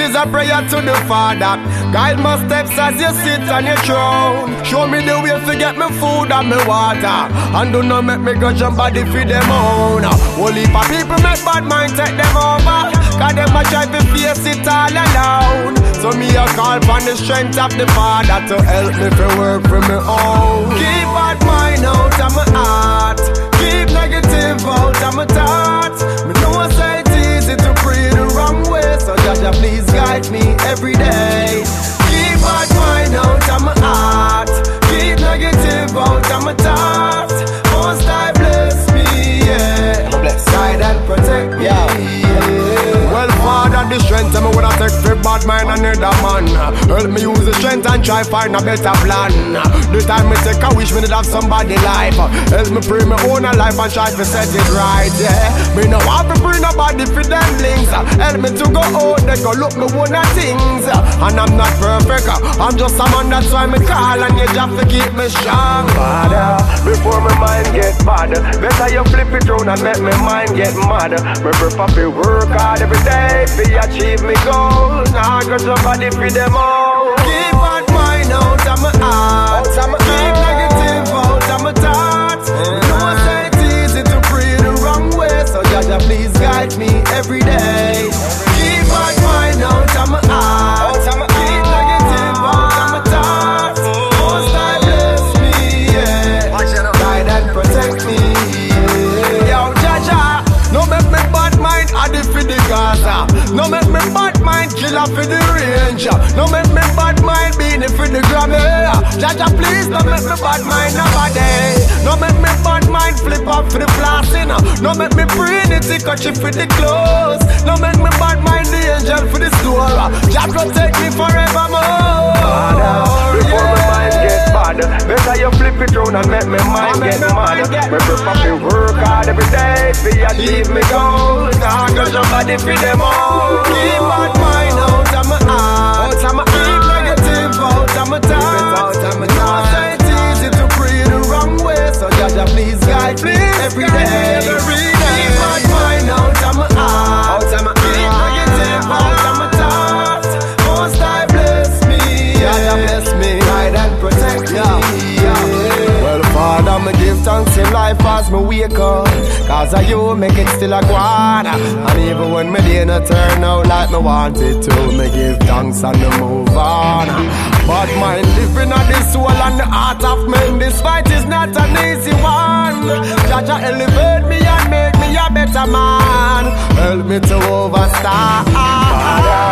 is a prayer to the Father. Guide my steps as you sit on your throne. Show me the way to get me food and me water, and do not make me grudge and body feed them own. Only for people make bad mind take them over, cause them a try to face it all alone. So me a call for the strength of the Father to help me to work for me own. Keep bad mind out of my heart, keep negative out of my thoughts. Me know I say it's easy to pray the wrong way, so Jaja please guide me every day. Keep bad mind out of my heart, keep negative out of my thoughts. Most I bless me, yeah. Guide and protect me, yeah. Well, Father, the strength me would I take for bad mind and another man. Help me use the strength and try find a better plan. The time me take a wish me to have somebody life. Help me pray me own a life and try to set it right, yeah. Me no want to bring nobody for them links. Help me to go out, they go look me one of things. And I'm not perfect, I'm just a man, that's why me call. And you have to keep me strong, Father. Before my mind get bad, better you flip it round and make me mind get mad. Me prefer to work hard every day to achieve me goals. Now I got somebody for them all. Keep bad mind out of my heart, keep negative out of my thoughts. You know I say it's easy to pray the wrong way, so Jaja please guide me every day. Keep bad mind out of my heart, keep negative out of my thoughts. Most I bless me, yeah. Guide and protect me, yeah. Yo Jaja, no make me bad mind addy for the Gaza. No make me bad mind killer for the range. No make me bad mind beanie for the Grammy. Jaja please don't make me bad mind nobody. No make me bad mind flip up for the flossing. No make me bring it cut you for the clothes. No make me bad mind the angel for the store. Jah protect me forevermore. Before my mind get bad, better you flip it round and make me mind get mad. Me prefer to work hard every day to achieve me goals. Now I got somebody for them all. Keep bad mind out of my heart, keep negative out of my thoughts. Now say it's easy to pray the wrong way, so Jaja please guide me every day. Keep bad mind out of my heart, keep negative out of my thoughts. Most I bless me, Jaja bless me, guide and protect me. Well, Father, me give thanks in life as me wake up, cause of you make it still a go on. And even when me day no turn out like me want it to, me give thanks and me move on. But mind living on the soul and the heart of men, this fight is not an easy one. Jaja elevate me and make me a better man. Help me to overstand.